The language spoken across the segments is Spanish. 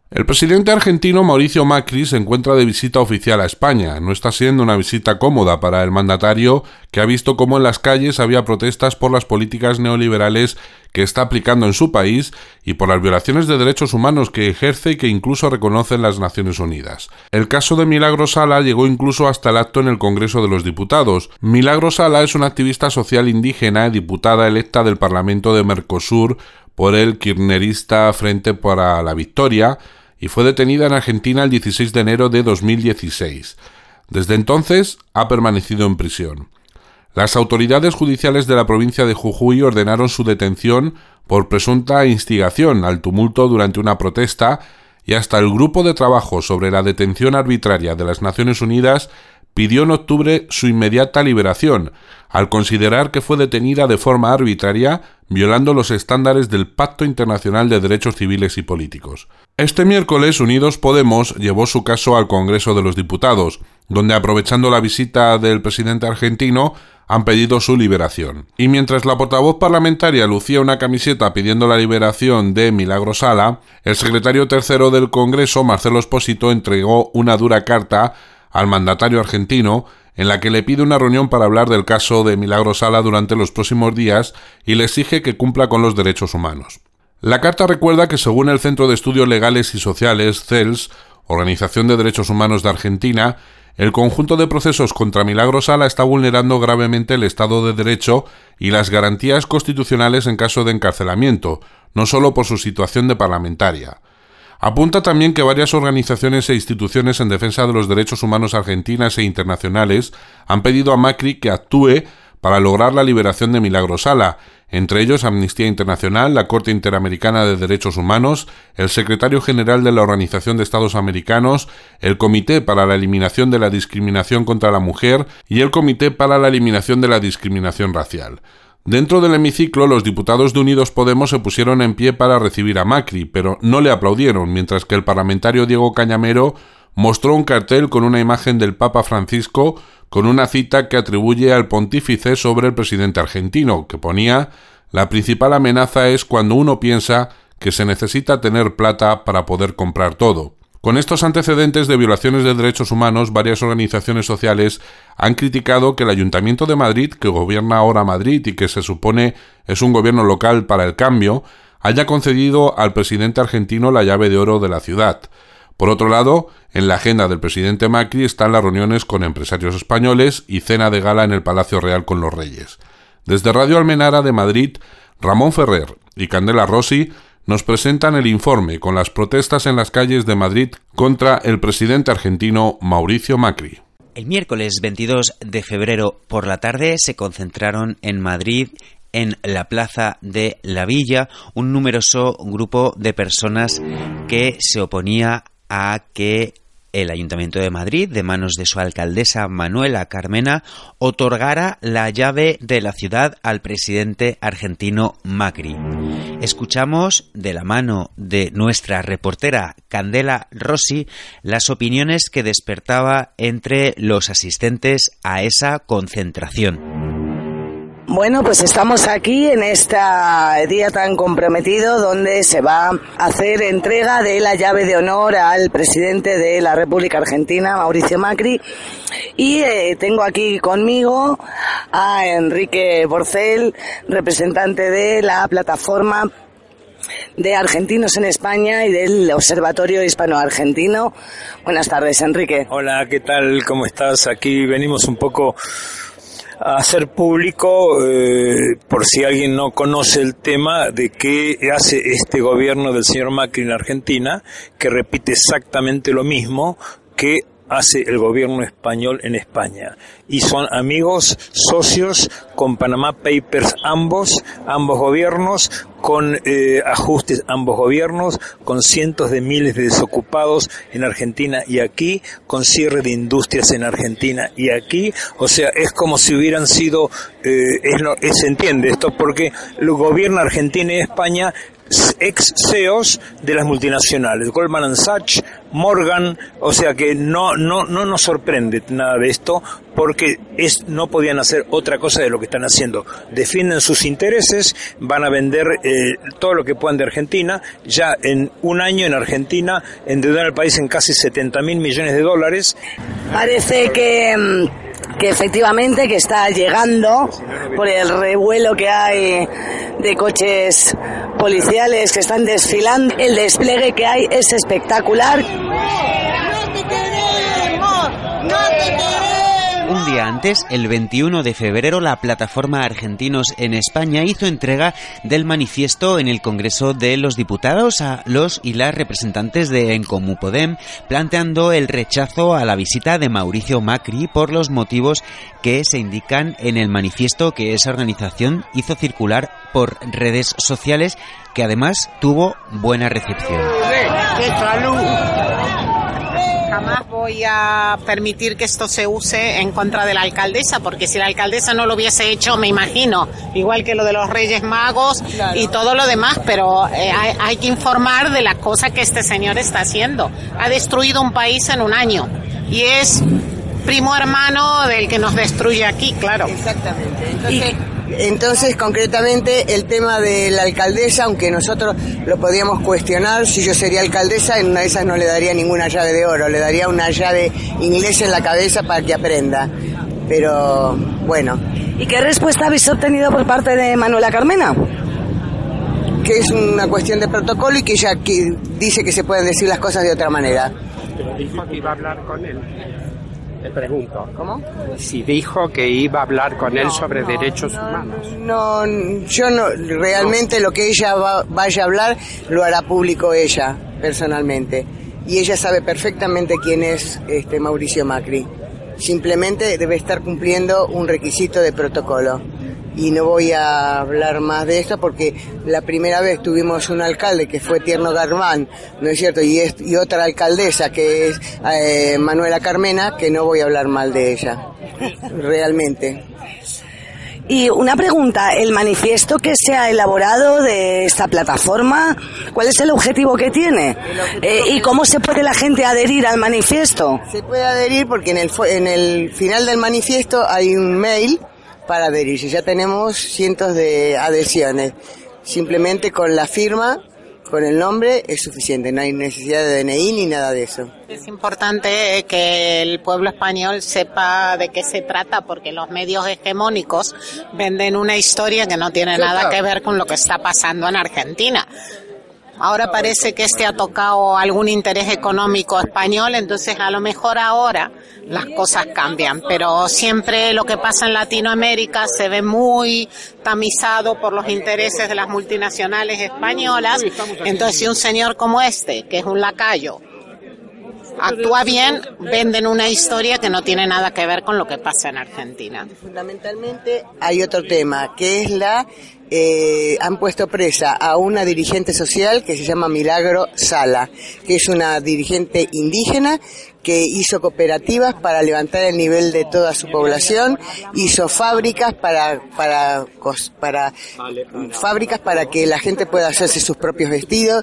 El presidente argentino Mauricio Macri se encuentra de visita oficial a España. No está siendo una visita cómoda para el mandatario, que ha visto cómo en las calles había protestas por las políticas neoliberales que está aplicando en su país y por las violaciones de derechos humanos que ejerce y que incluso reconocen las Naciones Unidas. El caso de Milagros Sala llegó incluso hasta el acto en el Congreso de los Diputados. Milagros Sala es una activista social indígena y diputada electa del Parlamento de Mercosur por el kirchnerista Frente para la Victoria, y fue detenida en Argentina el 16 de enero de 2016. Desde entonces ha permanecido en prisión. Las autoridades judiciales de la provincia de Jujuy ordenaron su detención por presunta instigación al tumulto durante una protesta, y hasta el Grupo de Trabajo sobre la Detención Arbitraria de las Naciones Unidas pidió en octubre su inmediata liberación, al considerar que fue detenida de forma arbitraria, violando los estándares del Pacto Internacional de Derechos Civiles y Políticos. Este miércoles, Unidos Podemos llevó su caso al Congreso de los Diputados, donde, aprovechando la visita del presidente argentino, han pedido su liberación. Y mientras la portavoz parlamentaria lucía una camiseta pidiendo la liberación de Milagros Sala, el secretario tercero del Congreso, Marcelo Espósito, entregó una dura carta al mandatario argentino, en la que le pide una reunión para hablar del caso de Milagros Sala durante los próximos días y le exige que cumpla con los derechos humanos. La carta recuerda que, según el Centro de Estudios Legales y Sociales, CELS, Organización de Derechos Humanos de Argentina, el conjunto de procesos contra Milagros Sala está vulnerando gravemente el Estado de Derecho y las garantías constitucionales en caso de encarcelamiento, no solo por su situación de parlamentaria. Apunta también que varias organizaciones e instituciones en defensa de los derechos humanos argentinas e internacionales han pedido a Macri que actúe para lograr la liberación de Milagros Sala, entre ellos Amnistía Internacional, la Corte Interamericana de Derechos Humanos, el secretario general de la Organización de Estados Americanos, el Comité para la Eliminación de la Discriminación contra la Mujer y el Comité para la Eliminación de la Discriminación Racial. Dentro del hemiciclo, los diputados de Unidos Podemos se pusieron en pie para recibir a Macri, pero no le aplaudieron, mientras que el parlamentario Diego Cañamero mostró un cartel con una imagen del Papa Francisco con una cita que atribuye al pontífice sobre el presidente argentino, que ponía: «La principal amenaza es cuando uno piensa que se necesita tener plata para poder comprar todo». Con estos antecedentes de violaciones de derechos humanos, varias organizaciones sociales han criticado que el Ayuntamiento de Madrid, que gobierna ahora Madrid y que se supone es un gobierno local para el cambio, haya concedido al presidente argentino la llave de oro de la ciudad. Por otro lado, en la agenda del presidente Macri están las reuniones con empresarios españoles y cena de gala en el Palacio Real con los Reyes. Desde Radio Almenara de Madrid, Ramón Ferrer y Candela Rossi nos presentan el informe con las protestas en las calles de Madrid contra el presidente argentino Mauricio Macri. El miércoles 22 de febrero por la tarde se concentraron en Madrid, en la Plaza de la Villa, un numeroso grupo de personas que se oponía a que el Ayuntamiento de Madrid, de manos de su alcaldesa Manuela Carmena, otorgara la llave de la ciudad al presidente argentino Macri. Escuchamos de la mano de nuestra reportera Candela Rossi las opiniones que despertaba entre los asistentes a esa concentración. Bueno, pues estamos aquí en este día tan comprometido donde se va a hacer entrega de la llave de honor al presidente de la República Argentina, Mauricio Macri, y tengo aquí conmigo a Enrique Borcel, representante de la plataforma de argentinos en España y del Observatorio Hispano-Argentino. Buenas tardes, Enrique. Hola, ¿qué tal? ¿Cómo estás? Aquí venimos un poco a hacer público, por si alguien no conoce el tema, de qué hace este gobierno del señor Macri en Argentina, que repite exactamente lo mismo que hace el gobierno español en España. Y son amigos, socios, con Panama Papers ambos gobiernos, con ajustes ambos gobiernos, con cientos de miles de desocupados en Argentina y aquí, con cierre de industrias en Argentina y aquí. O sea, es como si hubieran sido, se entiende esto, porque el gobierno argentino y España ex CEOs de las multinacionales, Goldman Sachs, Morgan, o sea que no nos sorprende nada de esto, porque no podían hacer otra cosa de lo que están haciendo. Defienden sus intereses, van a vender todo lo que puedan de Argentina. Ya en un año en Argentina endeudaron al país en casi 70.000 millones de dólares. Parece que efectivamente que está llegando por el revuelo que hay de coches policiales que están desfilando. El despliegue que hay es espectacular. ¡No te queremos! ¡No te queremos! Un día antes, el 21 de febrero, la plataforma Argentinos en España hizo entrega del manifiesto en el Congreso de los Diputados a los y las representantes de En Comú Podem, planteando el rechazo a la visita de Mauricio Macri por los motivos que se indican en el manifiesto que esa organización hizo circular por redes sociales, que además tuvo buena recepción. Jamás voy a permitir que esto se use en contra de la alcaldesa, porque si la alcaldesa no lo hubiese hecho, me imagino, igual que lo de los Reyes Magos y todo lo demás, pero hay que informar de la cosa que este señor está haciendo. Ha destruido un país en un año y es primo hermano del que nos destruye aquí, claro. Exactamente. Entonces, concretamente, el tema de la alcaldesa, aunque nosotros lo podíamos cuestionar, si yo sería alcaldesa, en una de esas no le daría ninguna llave de oro, le daría una llave inglesa en la cabeza para que aprenda. Pero, bueno. ¿Y qué respuesta habéis obtenido por parte de Manuela Carmena? Que es una cuestión de protocolo y que ella dice que se pueden decir las cosas de otra manera. Pero dijo que iba a hablar con él. Le pregunto. ¿Cómo? Si dijo que iba a hablar con él sobre derechos humanos. No, yo no, realmente lo que ella vaya a hablar lo hará público ella, personalmente. Y ella sabe perfectamente quién es Mauricio Macri. Simplemente debe estar cumpliendo un requisito de protocolo. Y no voy a hablar más de esto porque la primera vez tuvimos un alcalde que fue Tierno Garbán, ¿no es cierto? Y otra alcaldesa que es Manuela Carmena, que no voy a hablar mal de ella, realmente. Y una pregunta, el manifiesto que se ha elaborado de esta plataforma, ¿cuál es el objetivo que tiene? ¿Y cómo se puede la gente adherir al manifiesto? Se puede adherir porque en el final del manifiesto hay un mail para adherirse. Ya tenemos cientos de adhesiones. Simplemente con la firma, con el nombre, es suficiente. No hay necesidad de DNI ni nada de eso. Es importante que el pueblo español sepa de qué se trata, porque los medios hegemónicos venden una historia que no tiene nada que ver con lo que está pasando en Argentina. Ahora parece que ha tocado algún interés económico español, entonces a lo mejor ahora las cosas cambian, pero siempre lo que pasa en Latinoamérica se ve muy tamizado por los intereses de las multinacionales españolas. Entonces si un señor como este, que es un lacayo, actúa bien, venden una historia que no tiene nada que ver con lo que pasa en Argentina. Fundamentalmente hay otro tema, que es han puesto presa a una dirigente social que se llama Milagro Sala, que es una dirigente indígena que hizo cooperativas para levantar el nivel de toda su población, hizo fábricas fábricas para que la gente pueda hacerse sus propios vestidos,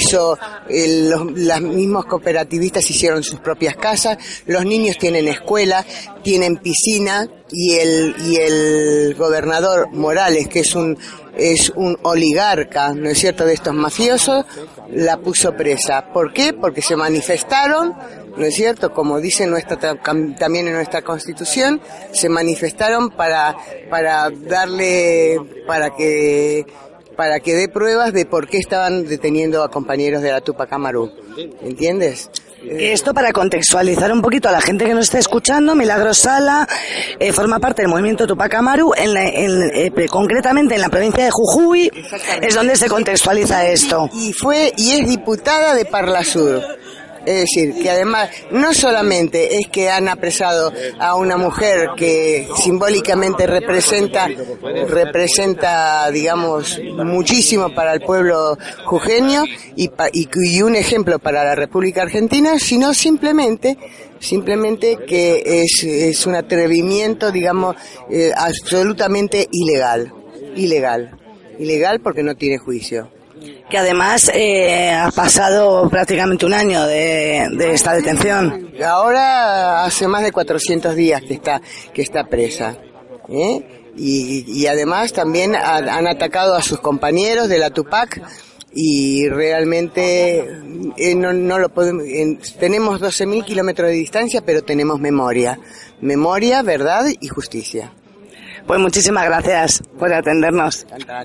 los mismos cooperativistas hicieron sus propias casas, los niños tienen escuela, tienen piscina, y el gobernador Morales, que es un oligarca, ¿no es cierto?, de estos mafiosos, la puso presa. ¿Por qué? Porque se manifestaron, ¿no es cierto?, como dice también en nuestra Constitución, se manifestaron para que dé pruebas de por qué estaban deteniendo a compañeros de la Tupac Amaru. ¿Entiendes? Esto, para contextualizar un poquito a la gente que nos está escuchando, Milagro Sala forma parte del movimiento Tupac Amaru, concretamente en la provincia de Jujuy, es donde se contextualiza esto. Y es diputada de Parlasur. Es decir, que además no solamente es que han apresado a una mujer que simbólicamente representa, digamos, muchísimo para el pueblo jujeño y un ejemplo para la República Argentina, sino simplemente que es un atrevimiento, digamos, absolutamente ilegal porque no tiene juicio. Que además ha pasado prácticamente un año de esta detención. Ahora hace más de 400 días que está presa. Y además también han atacado a sus compañeros de la Tupac y realmente no lo podemos. Tenemos 12.000 kilómetros de distancia, pero tenemos memoria, verdad y justicia. Pues muchísimas gracias por atendernos.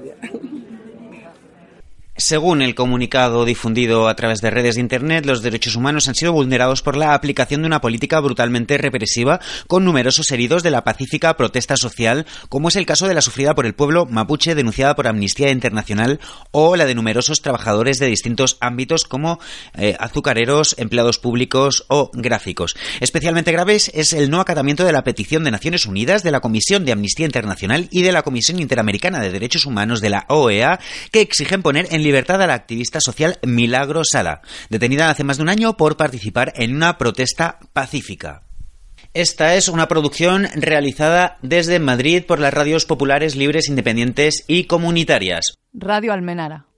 Según el comunicado difundido a través de redes de Internet, los derechos humanos han sido vulnerados por la aplicación de una política brutalmente represiva con numerosos heridos de la pacífica protesta social, como es el caso de la sufrida por el pueblo mapuche denunciada por Amnistía Internacional o la de numerosos trabajadores de distintos ámbitos como azucareros, empleados públicos o gráficos. Especialmente graves es el no acatamiento de la petición de Naciones Unidas, de la Comisión de Amnistía Internacional y de la Comisión Interamericana de Derechos Humanos de la OEA, que exigen poner en libertad a la activista social Milagro Sala, detenida hace más de un año por participar en una protesta pacífica. Esta es una producción realizada desde Madrid por las radios populares, libres, independientes y comunitarias. Radio Almenara.